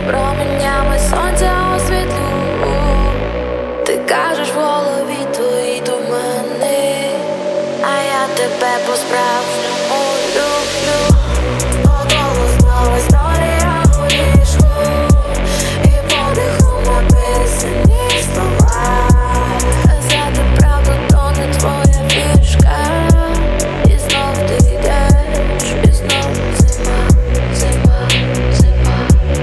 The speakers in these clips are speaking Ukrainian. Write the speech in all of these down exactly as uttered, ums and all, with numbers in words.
променями сонця освітлю. Ти кажеш в голові твої тумани, а я тебе по-справжньому люблю. Одолу знову історія у ліжку, і подихом написані слова. Казати правду то не твоя фішка, і знов ти йдеш, і знов зима, зима, зима.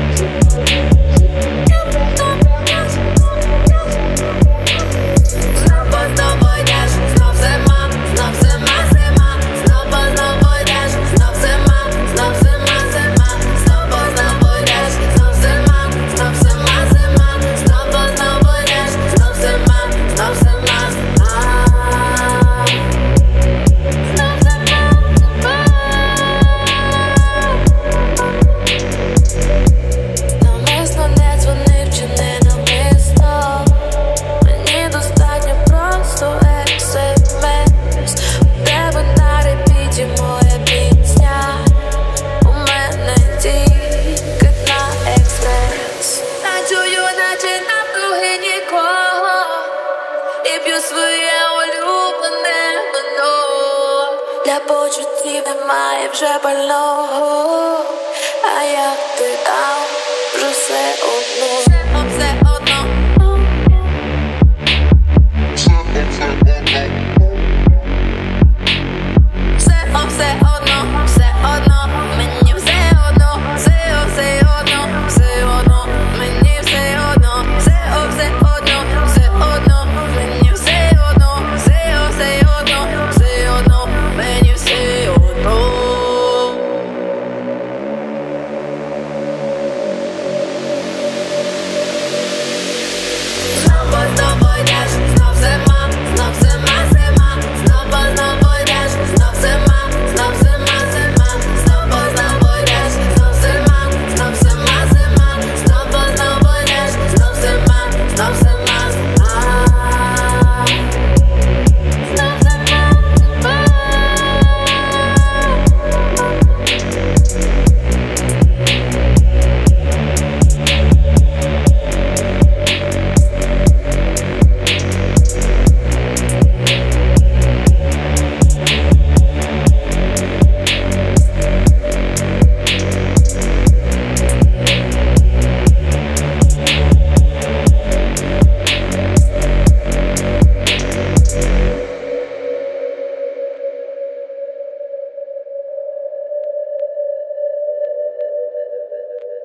Знов знову йдеш, знов зима, знов зима, зима. Знов знову йдеш, знов зима, знов зима, зима. Знов знову йдеш, знов зима, знов зима, зима. Знов знову йдеш, знов зима, знов зима, зима. Знов зима, зима. Намисно не дзвонив чи не намисно, мені достатньо просто есемес. У тебе на репіті моя пісня, у мене тільки на експрес. Танцюю, наче навкруги нікого, і п'ю своє улюблене вино. Для почуттів немає вже пального, а як ти там вже все одно. Все